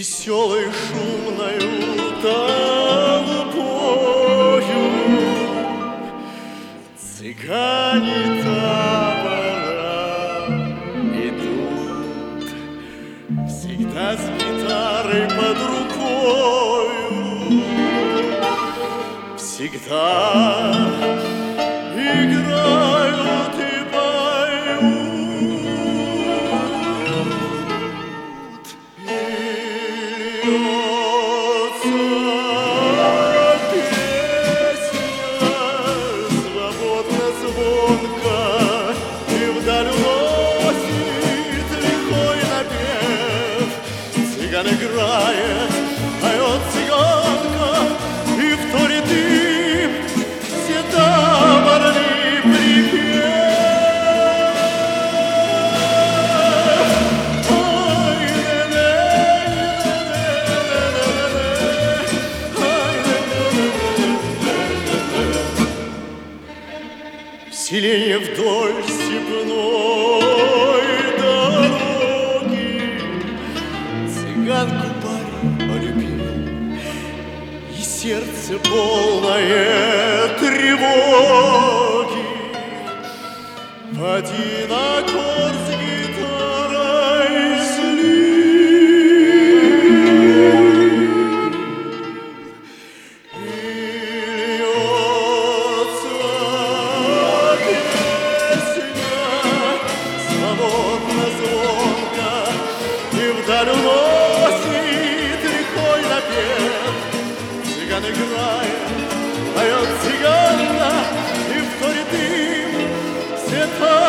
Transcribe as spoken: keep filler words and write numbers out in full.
веселой шумною толпою цыгане табором идут, всегда с гитарой под рукою, всегда играют и поют, и льется песня свободно, звонко, и вдаль уносит лихой напев. Цыган играет, поет цыганка, и вторит им все таборный припев. Ай, в селенье вдоль степной дороги цыганку парень полюбил, и сердце полное тревоги. В один аккорд с гитарой слил, и льется песня свободно, звонко, и вдаль уносит лихой напев. Цыган играет, поет цыганка, и вторит им все